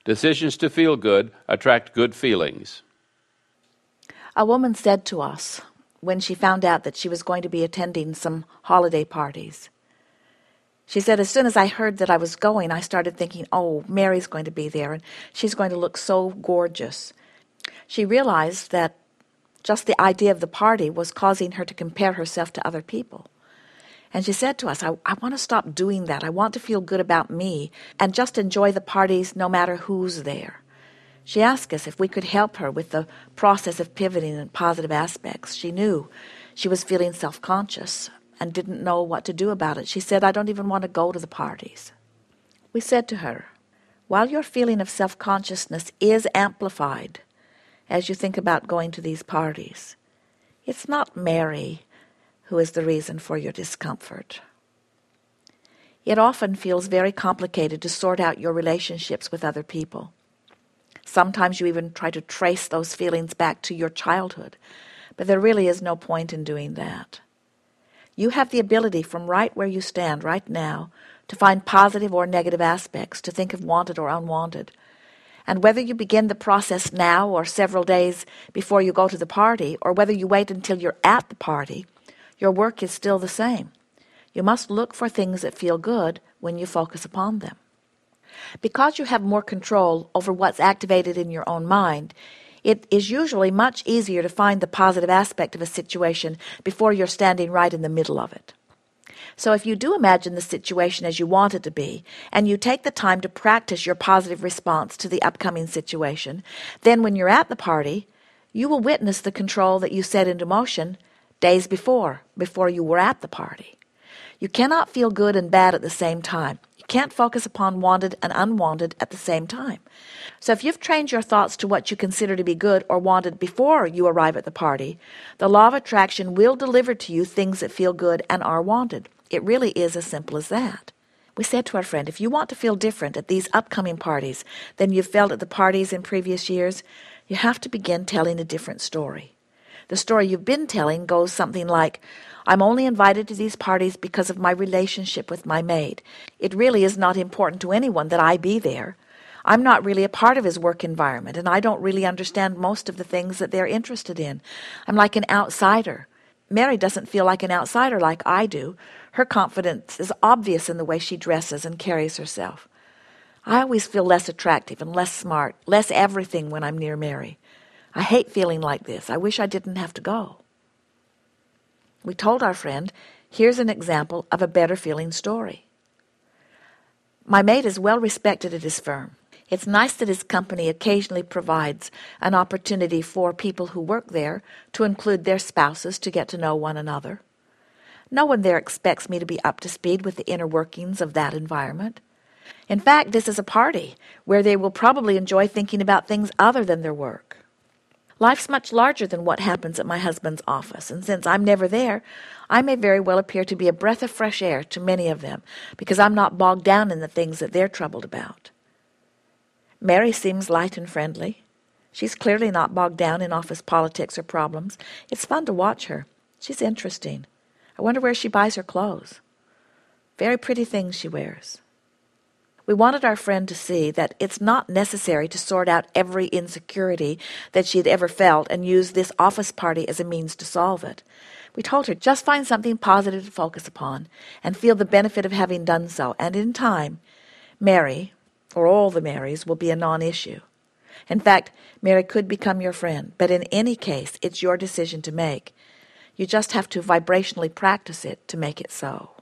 Decisions to feel good attract good feelings. A woman said to us when she found out that she was going to be attending some holiday parties, she said, as soon as I heard that I was going, I started thinking, oh, Mary's going to be there, and she's going to look so gorgeous. She realized that just the idea of the party was causing her to compare herself to other people. And she said to us, I want to stop doing that. I want to feel good about me and just enjoy the parties no matter who's there. She asked us if we could help her with the process of pivoting in positive aspects. She knew she was feeling self-conscious and didn't know what to do about it. She said, I don't even want to go to the parties. We said to her, while your feeling of self-consciousness is amplified as you think about going to these parties, it's not Mary who is the reason for your discomfort. It often feels very complicated to sort out your relationships with other people. Sometimes you even try to trace those feelings back to your childhood, but there really is no point in doing that. You have the ability from right where you stand right now to find positive or negative aspects, to think of wanted or unwanted. And whether you begin the process now or several days before you go to the party, or whether you wait until you're at the party, your work is still the same. You must look for things that feel good when you focus upon them. Because you have more control over what's activated in your own mind, it is usually much easier to find the positive aspect of a situation before you're standing right in the middle of it. So if you do imagine the situation as you want it to be, and you take the time to practice your positive response to the upcoming situation, then when you're at the party, you will witness the control that you set into motion days before you were at the party. You cannot feel good and bad at the same time. You can't focus upon wanted and unwanted at the same time. So if you've trained your thoughts to what you consider to be good or wanted before you arrive at the party, the law of attraction will deliver to you things that feel good and are wanted. It really is as simple as that. We said to our friend, if you want to feel different at these upcoming parties than you've felt at the parties in previous years, you have to begin telling a different story. The story you've been telling goes something like, I'm only invited to these parties because of my relationship with my maid. It really is not important to anyone that I be there. I'm not really a part of his work environment, and I don't really understand most of the things that they're interested in. I'm like an outsider. Mary doesn't feel like an outsider like I do. Her confidence is obvious in the way she dresses and carries herself. I always feel less attractive and less smart, less everything when I'm near Mary. I hate feeling like this. I wish I didn't have to go. We told our friend, here's an example of a better feeling story. My maid is well respected at his firm. It's nice that his company occasionally provides an opportunity for people who work there to include their spouses to get to know one another. No one there expects me to be up to speed with the inner workings of that environment. In fact, this is a party where they will probably enjoy thinking about things other than their work. Life's much larger than what happens at my husband's office, and since I'm never there, I may very well appear to be a breath of fresh air to many of them, because I'm not bogged down in the things that they're troubled about. Mary seems light and friendly. She's clearly not bogged down in office politics or problems. It's fun to watch her. She's interesting. I wonder where she buys her clothes. Very pretty things she wears. We wanted our friend to see that it's not necessary to sort out every insecurity that she had ever felt and use this office party as a means to solve it. We told her, just find something positive to focus upon and feel the benefit of having done so, and in time, Mary, or all the Marys, will be a non-issue. In fact, Mary could become your friend, but in any case, it's your decision to make. You just have to vibrationally practice it to make it so.